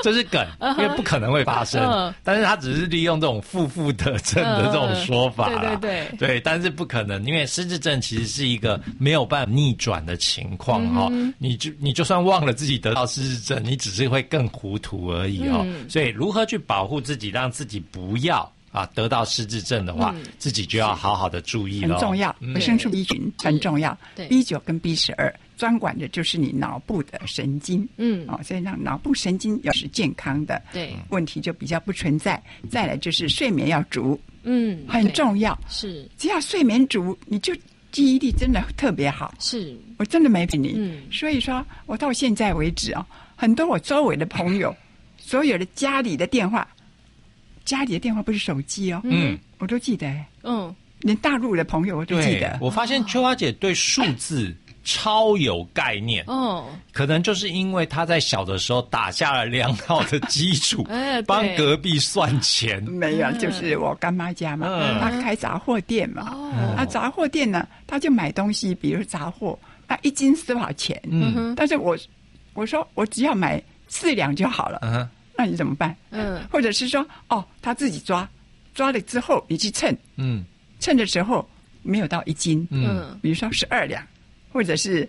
这是梗，因为不可能会发生。但是他只是利用这种负得正的这种说法啦，对，但是不可能，因为失智症其实是一个没有办法逆转的情况哈。你就算忘了自己得到失智症，你只是会更糊涂而已哦。所以如何去保护自己，让自己不要得到失智症的话，自己就要好好的注意了。 很重要，维生素 B 群很重要。B9 跟 B12专管的就是你脑部的神经，所以让脑部神经要是健康的，问题就比较不存在。再来就是睡眠要足，很重要。是，只要睡眠足，你就记忆力真的特别好。是，我真的没骗你。所以说我到现在为止很多我周围的朋友，所有的家里的电话不是手机我都记得。连大陆的朋友我都记得。 我发现秋华姐对数字超有概念，可能就是因为她在小的时候打下了良好的基础，帮隔壁算钱。 没有，就是我干妈家嘛，她开杂货店嘛，那杂货店呢，她就买东西，比如杂货，那1斤是多少钱？但是我说我只要买4两就好了。那你怎么办？或者是说，他自己抓了之后，你去称，称的时候没有到1斤，比如说12两，或者是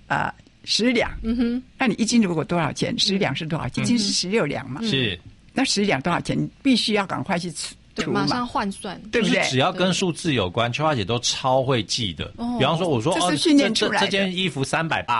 10两，那你1斤如果多少钱？10两是多少钱？1斤是16两嘛？ 是， 那10两多少钱？你必须要赶快去对，马上换算， 对不对？ 只要跟数字有关，秋花姐都超会记的。比方说，我说这是训练出来的， 这件衣服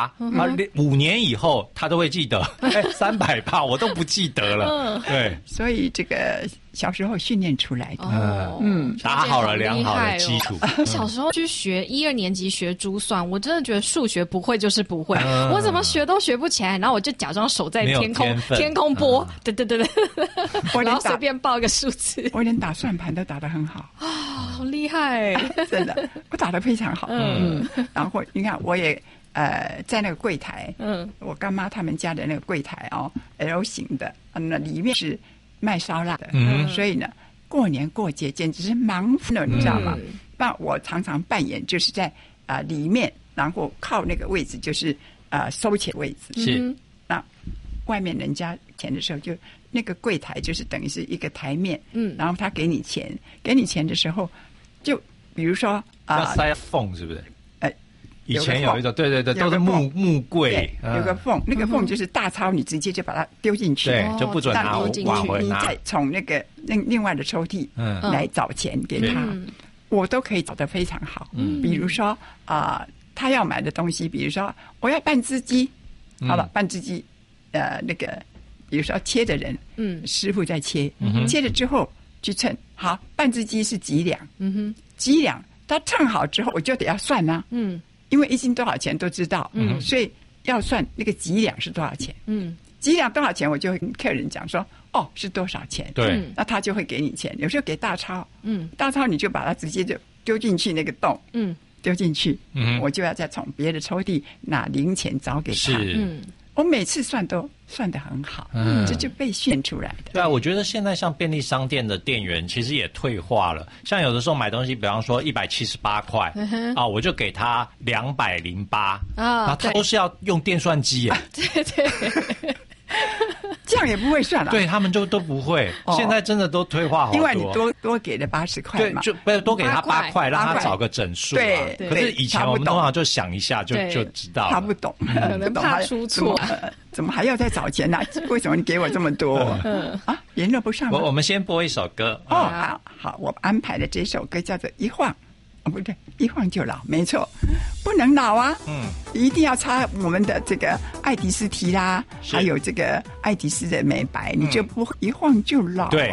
380，5年以后她都会记得。380，我都不记得了。对， 所以这个小时候训练出来的， 打好了良好的基础。 小时候去学1、2年级学珠算，我真的觉得数学不会就是不会，我怎么学都学不起来，然后我就假装手在天空拨，对，然后随便报一个数字。 我连打算盘都打得很好好厉害， 真的，我打得非常好。然后你看，我也在那个柜台，我干妈他们家的那个柜台L 型的，那里面是卖烧腊的，所以呢，过年过节简直是忙死了，你知道吗？那我常常扮演就是在里面，然后靠那个位置就是收钱位置。 是， 那外面人家钱的时候，就那个柜台就是等于是一个台面，然后他给你钱的时候，就比如说要塞缝，是不是？以前有一种，对，都是木柜， 有个缝，那个缝就是大钞，你直接就把它丢进去， 对，就不准拿往回拿， 你再从那个另外的抽屉来找钱给他，我都可以找得非常好。比如说他要买的东西，比如说我要半只鸡，好了，半只鸡，那个比如说切的人，师傅在切，切了之后去称，好，半只鸡是几两，几两，他称好之后，我就得要算啊，因为1斤多少钱都知道，所以要算那个几两是多少钱，几两多少钱，我就会跟客人讲说，是多少钱， 对， 那他就会给你钱，有时候给大钞，大钞你就把它直接就丢进去那个洞，丢进去，我就要再从别的抽屉拿零钱找给他，我每次算都算得很好，这就被训出来的。 对啊，我觉得现在像便利商店的店员其实也退化了，像有的时候买东西，比方说178块我就给他208然后他都是要用电算机耶， 对。 这样也不会算了， 对他们就都不会。现在真的都退化好多， 因为你多给了80块嘛， 对，就不是多给他8块，让他找个整数。 对， 可是以前我们通常就想一下就知道了。 他不懂， 可能怕出错， 怎么还要再找钱呢？为什么你给我这么多？联络不上。 我们先播一首歌。 好，我安排的这首歌叫做《一晃》。不对，一晃就老，没错，不能老啊！一定要擦我们的这个爱迪斯提拉，还有这个爱迪斯的美白，你就不一晃就老啊！ 对，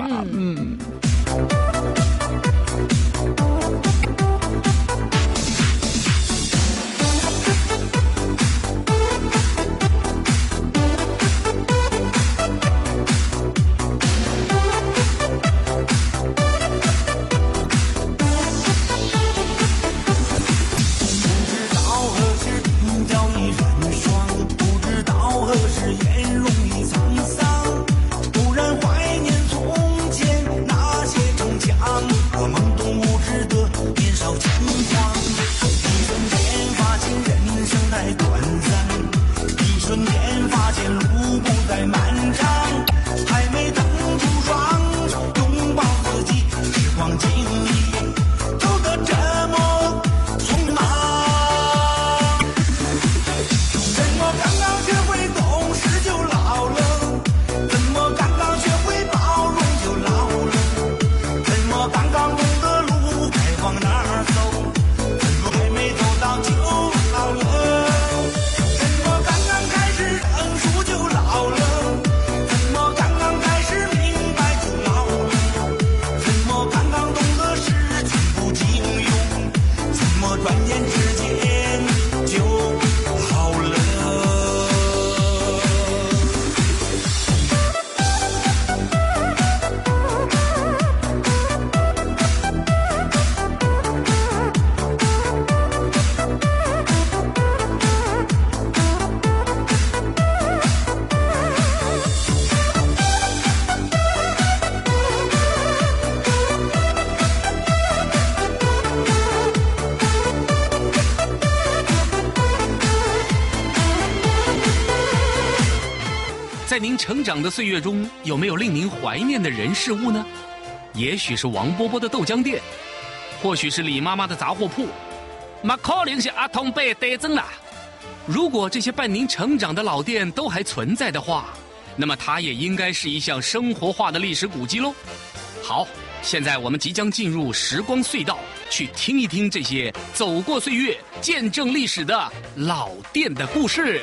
眼容易沧桑，突然怀念从前那些逞强。 您成长的岁月中，有没有令您怀念的人事物呢？也许是王伯伯的豆浆店，或许是李妈妈的杂货铺，那可能是阿通伯得增啦。如果这些伴您成长的老店都还存在的话，那么它也应该是一项生活化的历史古迹喽。好，现在我们即将进入时光隧道，去听一听这些走过岁月、见证历史的老店的故事。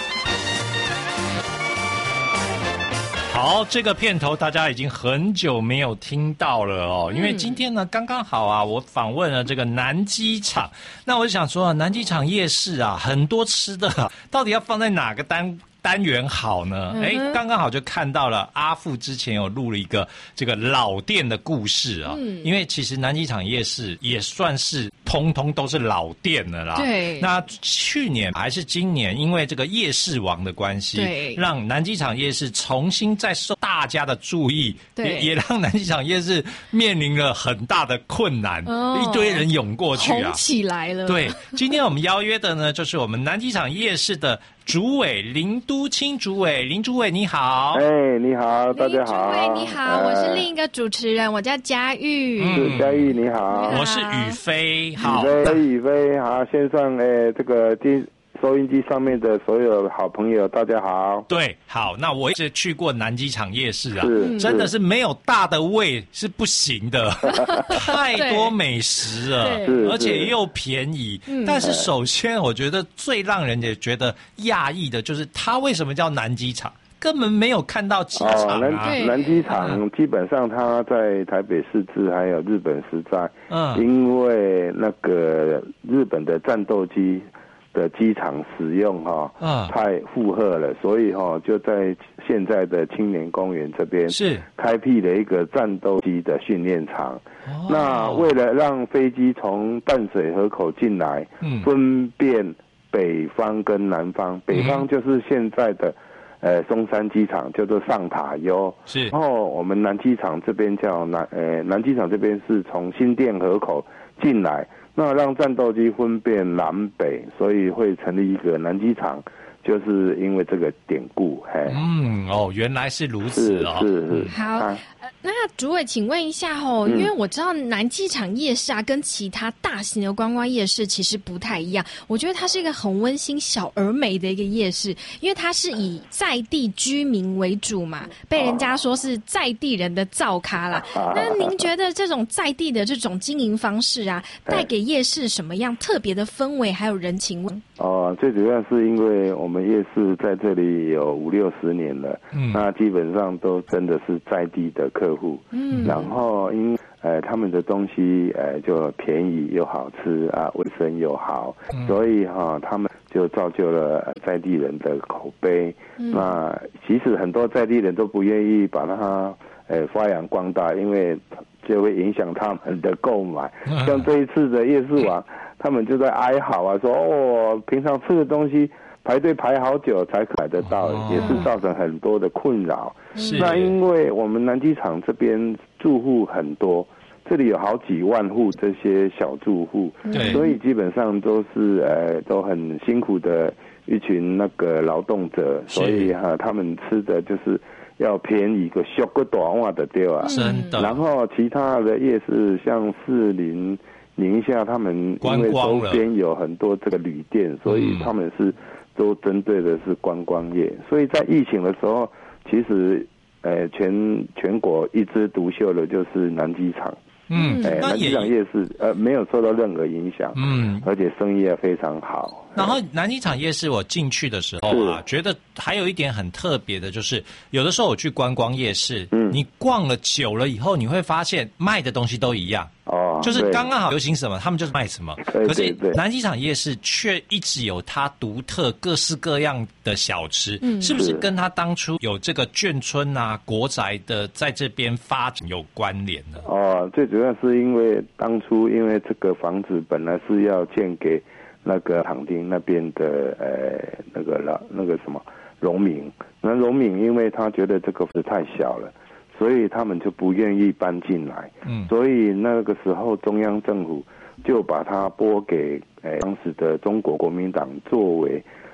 好，这个片头大家已经很久没有听到了哦，因为今天呢刚刚好啊，我访问了这个南机场。那我就想说，南机场夜市啊，很多吃的到底要放在哪个单元好呢？刚刚好就看到了阿富之前有录了一个这个老店的故事啊。因为其实南机场夜市也算是通通都是老店了啦。 对。 那去年还是今年，因为这个夜市王的关系， 对， 让南机场夜市重新再受大家的注意，也让南机场夜市面临了很大的困难，一堆人涌过去啊， 红起来了。 对，今天我们邀约的呢，就是我们南机场夜市的主委林都清主委。林主委你好。 你好，大家好。 林主委你好，我是另一个主持人，我叫嘉玉。 嘉玉你好。 我是宇飞。好， 宇飞好，线上这个收音机上面的所有好朋友大家好。 对，好，那我一直去过南机场夜市啊，真的是没有大的胃是不行的，太多美食了，而且又便宜。但是首先我觉得最让人也觉得讶异的就是它为什么叫南机场，根本没有看到机场啊。 南机场基本上它在台北市治还有日本时代，因为那个日本的战斗机的机场使用太负荷了，所以就在现在的青年公园这边是开辟了一个战斗机的训练场。那为了让飞机从淡水河口进来，分辨北方跟南方，北方就是现在的松山机场叫做上塔悠， 是， 然后我们南机场这边叫南机场这边是从新店河口进来。那让战斗机分辨南北，所以会成立一个南机场，就是因为这个典故。 原来是如此哦。 是。 好，那主委，请问一下因为我知道南机场夜市啊，跟其他大型的观光夜市其实不太一样。我觉得它是一个很温馨、小而美的一个夜市，因为它是以在地居民为主嘛，被人家说是在地人的灶咖啦。那您觉得这种在地的这种经营方式啊，带给夜市什么样特别的氛围，还有人情味？ 最主要是因为我们夜市在这里有50-60年了，那基本上都真的是在地的客户，然后他们的东西就便宜又好吃啊，卫生又好，所以他们就造就了在地人的口碑。那其实很多在地人都不愿意把它发扬光大，因为就会影响他们的购买。像这一次的夜市王，他们就在哀嚎啊，说平常吃的东西排队排好久才买得到，也是造成很多的困扰。那因为我们南机场这边住户很多，这里有好几万户这些小住户，所以基本上都是都很辛苦的一群那个劳动者，所以他们吃的就是要便宜个小个短袜的对吧？ 真的。 然后其他的夜市像士林、宁夏，他们因为周边有很多这个旅店，所以他们是都针对的是观光业。所以在疫情的时候，其实全国一枝独秀的就是南机场。南机场夜市没有受到任何影响，而且生意也非常好。 然后南机场夜市我进去的时候啊，觉得还有一点很特别的，就是有的时候我去观光夜市，你逛了久了以后，你会发现卖的东西都一样。就是刚刚好流行什么，他们就是卖什么。可是南机场夜市却一直有它独特各式各样的小吃，是不是跟它当初有这个眷村啊、国宅的在这边发展有关联呢？ 最主要是因为当初因为这个房子本来是要建给那个垦丁那边的那个什么荣民，那荣民因为他觉得这个是太小了，所以他们就不愿意搬进来。所以那个时候中央政府就把它拨给当时的中国国民党作为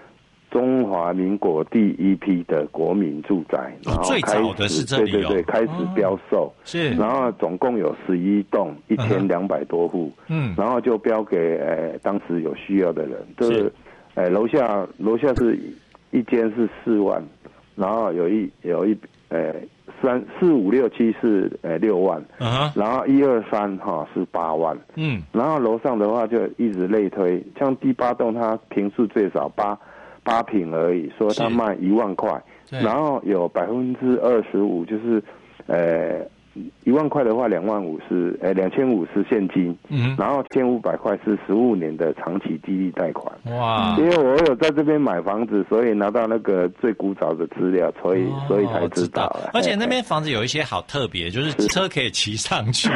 中华民国第一批的国民住宅，然后最早的是这里对，开始标售， 是， 然后总共有11栋，1200多户，然后就标给当时有需要的人，就是楼下是一间是4万，然后有一3、4、5、6、7是6万，然后1、2、3是8万，然后楼上的话就一直类推，像第8栋它坪数最少8坪而已，说它卖1万块，然后有25%就是1万块的话2500是2500是现金，然后1500块是15年的长期激励贷款。哇！因为我有在这边买房子，所以拿到那个最古早的资料，所以才知道。 而且那边房子有一些好特别，就是车可以骑上去。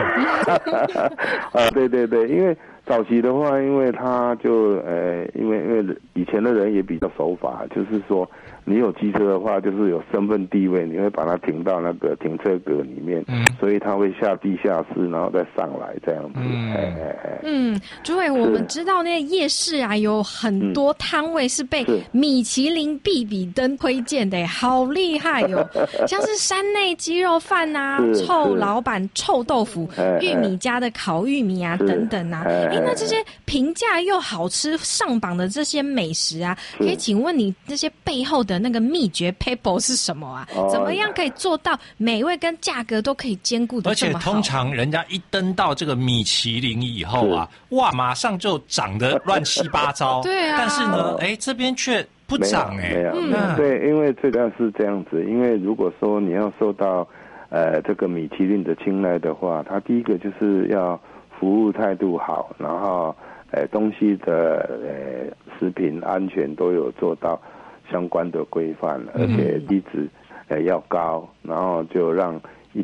对，因为早期的话，因为他就因为以前的人也比较守法，就是说你有机车的话，就是有身份地位，你会把它停到那个停车格里面，所以他会下地下室，然后再上来这样子。 诸位，我们知道那个夜市啊，有很多摊位是被米其林必比登推荐的，好厉害哟！像是山内鸡肉饭啊、臭老板臭豆腐、玉米家的烤玉米啊等等啊。那这些平价又好吃上榜的这些美食啊，可以请问你这些背后的那个秘诀 paper 是什么啊？怎么样可以做到美味跟价格都可以兼顾的这么好？ 而且通常人家一登到这个米其林以后啊，哇，马上就涨得乱七八糟。 对啊， 但是呢，这边却不涨没有，对，因为最主要是这样子，因为如果说你要受到这个米其林的青睐的话，它第一个就是要服务态度好，然后东西的食品安全都有做到相关的规范，而且低质要高，然后就让